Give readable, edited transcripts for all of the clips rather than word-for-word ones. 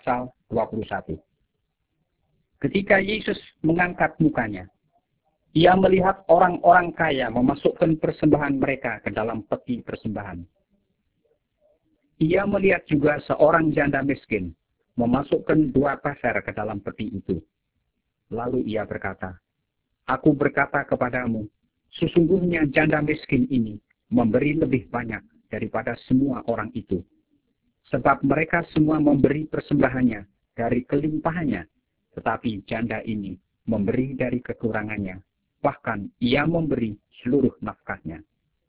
pasal 21. Ketika Yesus mengangkat mukanya, ia melihat orang-orang kaya memasukkan persembahan mereka ke dalam peti persembahan. Ia melihat juga seorang janda miskin memasukkan 2 peser ke dalam peti itu. Lalu ia berkata, "Aku berkata kepadamu, sesungguhnya janda miskin ini memberi lebih banyak daripada semua orang itu. Sebab mereka semua memberi persembahannya dari kelimpahannya, tetapi janda ini memberi dari kekurangannya. Bahkan ia memberi seluruh nafkahnya."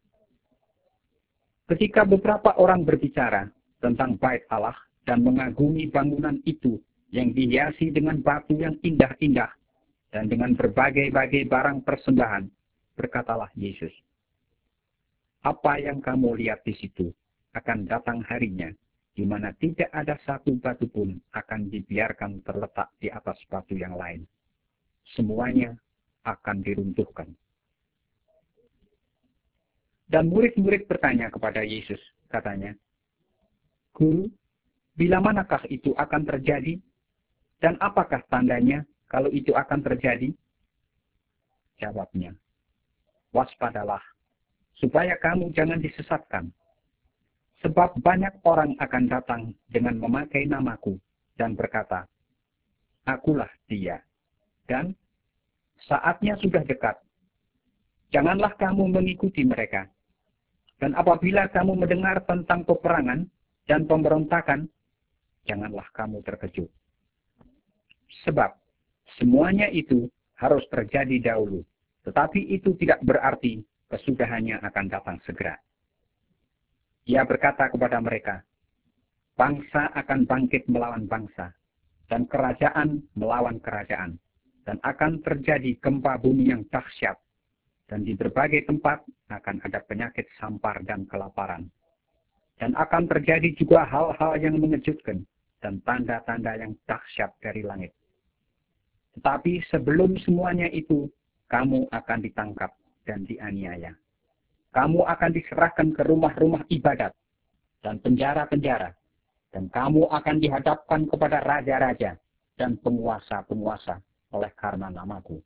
Ketika beberapa orang berbicara tentang bait Allah dan mengagumi bangunan itu yang dihiasi dengan batu yang indah-indah dan dengan berbagai-bagai barang persembahan, berkatalah Yesus, "Apa yang kamu lihat di situ akan datang harinya, di mana tidak ada satu batu pun akan dibiarkan terletak di atas batu yang lain. Semuanya akan diruntuhkan." Dan murid-murid bertanya kepada Yesus, katanya, "Guru, bila manakah itu akan terjadi? Dan apakah tandanya kalau itu akan terjadi?" Jawabnya, "Waspadalah, supaya kamu jangan disesatkan. Sebab banyak orang akan datang dengan memakai namaku dan berkata, 'Akulah dia,' dan 'Saatnya sudah dekat.' Janganlah kamu mengikuti mereka. Dan apabila kamu mendengar tentang peperangan dan pemberontakan, janganlah kamu terkejut. Sebab semuanya itu harus terjadi dahulu, tetapi itu tidak berarti kesudahannya akan datang segera." Ia berkata kepada mereka, "Bangsa akan bangkit melawan bangsa, dan kerajaan melawan kerajaan, dan akan terjadi gempa bumi yang dahsyat, dan di berbagai tempat akan ada penyakit sampar dan kelaparan. Dan akan terjadi juga hal-hal yang mengejutkan dan tanda-tanda yang dahsyat dari langit. Tetapi sebelum semuanya itu, kamu akan ditangkap dan dianiaya. Kamu akan diserahkan ke rumah-rumah ibadat dan penjara-penjara, dan kamu akan dihadapkan kepada raja-raja dan penguasa-penguasa oleh karena namaku.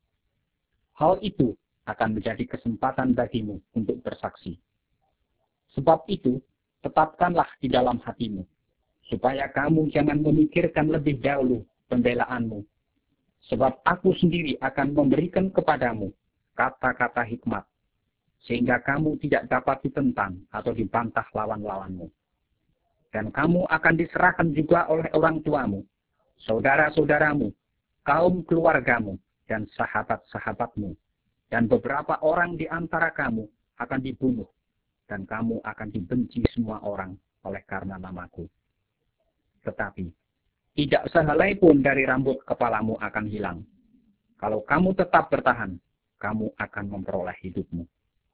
Hal itu akan menjadi kesempatan bagimu untuk bersaksi. Sebab itu, tetapkanlah di dalam hatimu, supaya kamu jangan memikirkan lebih dahulu pembelaanmu. Sebab aku sendiri akan memberikan kepadamu kata-kata hikmat, sehingga kamu tidak dapat ditentang atau dibantah lawan-lawanmu. Dan kamu akan diserahkan juga oleh orang tuamu, saudara-saudaramu, kaum keluargamu, dan sahabat-sahabatmu. Dan beberapa orang di antara kamu akan dibunuh, dan kamu akan dibenci semua orang oleh karena namaku. Tetapi tidak sehelai pun dari rambut kepalamu akan hilang. Kalau kamu tetap bertahan, kamu akan memperoleh hidupmu.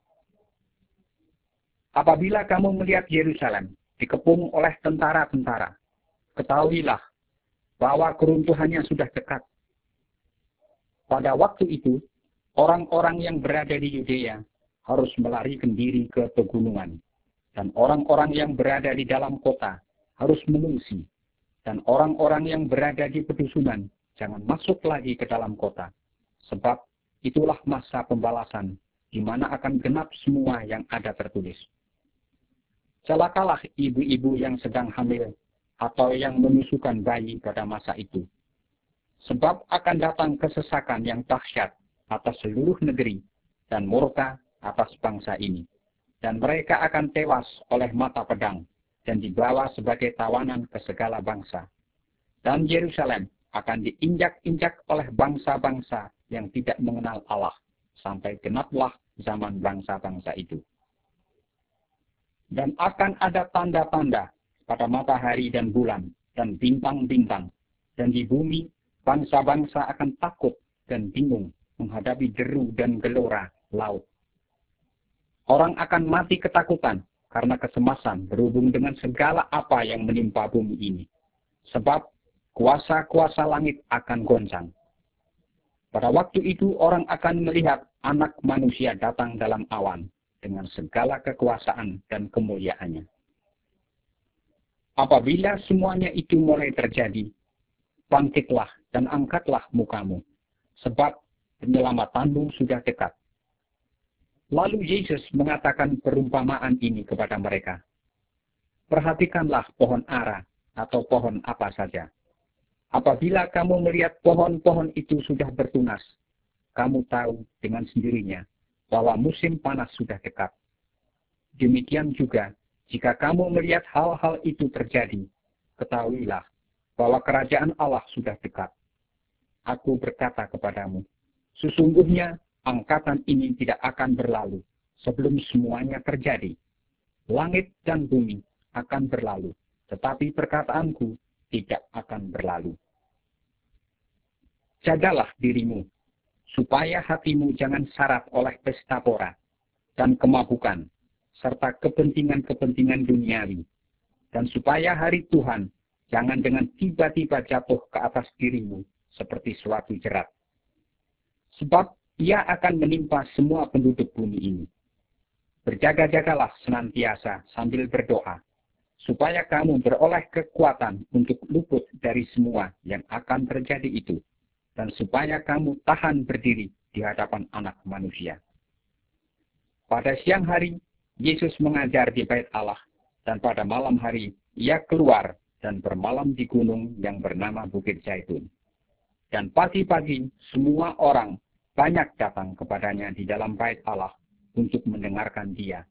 Apabila kamu melihat Yerusalem dikepung oleh tentara-tentara, ketahuilah bahwa keruntuhannya sudah dekat. Pada waktu itu, orang-orang yang berada di Yudea harus melarikan diri ke pegunungan, dan orang-orang yang berada di dalam kota harus mengungsi, dan orang-orang yang berada di pedusunan jangan masuk lagi ke dalam kota, sebab itulah masa pembalasan, di mana akan genap semua yang ada tertulis. Celakalah ibu-ibu yang sedang hamil atau yang menyusukan bayi pada masa itu, sebab akan datang kesesakan yang dahsyat atas seluruh negeri dan murka atas bangsa ini, dan mereka akan tewas oleh mata pedang dan dibawa sebagai tawanan ke segala bangsa. Dan Yerusalem akan diinjak-injak oleh bangsa-bangsa yang tidak mengenal Allah, sampai genaplah zaman bangsa-bangsa itu. Dan akan ada tanda-tanda pada matahari dan bulan dan bintang-bintang, dan di bumi bangsa-bangsa akan takut dan bingung menghadapi deru dan gelora laut. Orang akan mati ketakutan karena kesemasan berhubung dengan segala apa yang menimpa bumi ini. Sebab kuasa-kuasa langit akan goncang. Pada waktu itu orang akan melihat Anak Manusia datang dalam awan dengan segala kekuasaan dan kemuliaannya. Apabila semuanya itu mulai terjadi, bangkitlah dan angkatlah mukamu, sebab penyelamatanmu sudah dekat. Lalu Yesus mengatakan perumpamaan ini kepada mereka. Perhatikanlah pohon ara atau pohon apa saja. Apabila kamu melihat pohon-pohon itu sudah bertunas, kamu tahu dengan sendirinya bahwa musim panas sudah dekat. Demikian juga, jika kamu melihat hal-hal itu terjadi, ketahuilah bahwa kerajaan Allah sudah dekat. Aku berkata kepadamu, sesungguhnya angkatan ini tidak akan berlalu sebelum semuanya terjadi. Langit dan bumi akan berlalu, tetapi perkataanku tidak akan berlalu. Jagalah dirimu, supaya hatimu jangan syarat oleh pesta pora dan kemabukan, serta kepentingan-kepentingan duniawi, dan supaya hari Tuhan jangan dengan tiba-tiba jatuh ke atas dirimu seperti suatu jerat. Sebab ia akan menimpa semua penduduk bumi ini. Berjaga-jagalah senantiasa sambil berdoa, supaya kamu beroleh kekuatan untuk luput dari semua yang akan terjadi itu, dan supaya kamu tahan berdiri di hadapan Anak Manusia. Pada siang hari, Yesus mengajar di Bait Allah, dan pada malam hari, ia keluar dan bermalam di gunung yang bernama Bukit Zaitun. Dan pagi-pagi, semua orang banyak datang kepadanya di dalam Bait Allah untuk mendengarkan dia